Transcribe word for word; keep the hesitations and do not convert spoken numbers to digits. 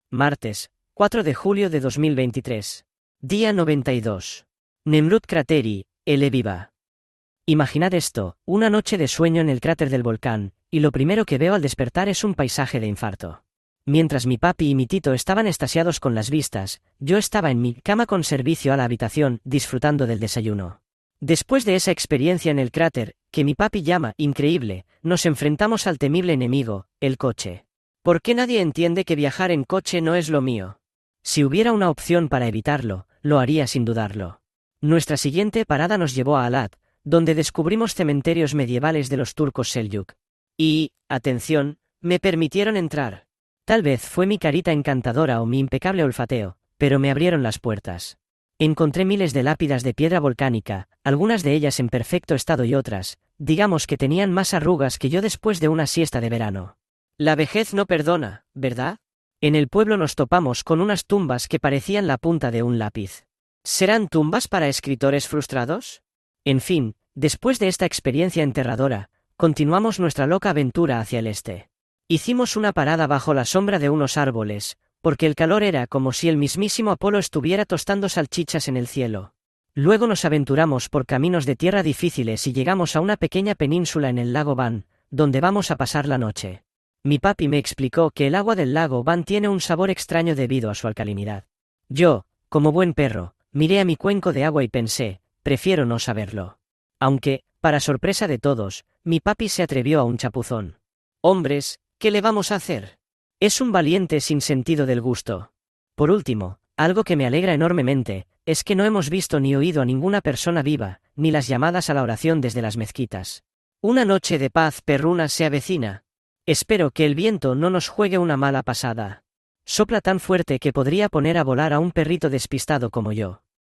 Martes, cuatro de julio de dos mil veintitrés. Día noventa y dos. Nemrut Crateri, Ele Viva. Imaginad esto, una noche de sueño en el cráter del volcán, y lo primero que veo al despertar es un paisaje de infarto. Mientras mi papi y mi tito estaban extasiados con las vistas, yo estaba en mi cama con servicio a la habitación, disfrutando del desayuno. Después de esa experiencia en el cráter, que mi papi llama increíble, nos enfrentamos al temible enemigo, el coche. ¿Por qué nadie entiende que viajar en coche no es lo mío? Si hubiera una opción para evitarlo, lo haría sin dudarlo. Nuestra siguiente parada nos llevó a Alat, donde descubrimos cementerios medievales de los turcos Seljuk. Y, atención, me permitieron entrar. Tal vez fue mi carita encantadora o mi impecable olfateo, pero me abrieron las puertas. Encontré miles de lápidas de piedra volcánica, algunas de ellas en perfecto estado y otras, digamos que tenían más arrugas que yo después de una siesta de verano. La vejez no perdona, ¿verdad? En el pueblo nos topamos con unas tumbas que parecían la punta de un lápiz. ¿Serán tumbas para escritores frustrados? En fin, después de esta experiencia enterradora, continuamos nuestra loca aventura hacia el este. Hicimos una parada bajo la sombra de unos árboles, porque el calor era como si el mismísimo Apolo estuviera tostando salchichas en el cielo. Luego nos aventuramos por caminos de tierra difíciles y llegamos a una pequeña península en el lago Van, donde vamos a pasar la noche. Mi papi me explicó que el agua del lago Van tiene un sabor extraño debido a su alcalinidad. Yo, como buen perro, miré a mi cuenco de agua y pensé, prefiero no saberlo. Aunque, para sorpresa de todos, mi papi se atrevió a un chapuzón. Hombres, ¿qué le vamos a hacer? Es un valiente sin sentido del gusto. Por último, algo que me alegra enormemente, es que no hemos visto ni oído a ninguna persona viva, ni las llamadas a la oración desde las mezquitas. Una noche de paz perruna se avecina. Espero que el viento no nos juegue una mala pasada. Sopla tan fuerte que podría poner a volar a un perrito despistado como yo.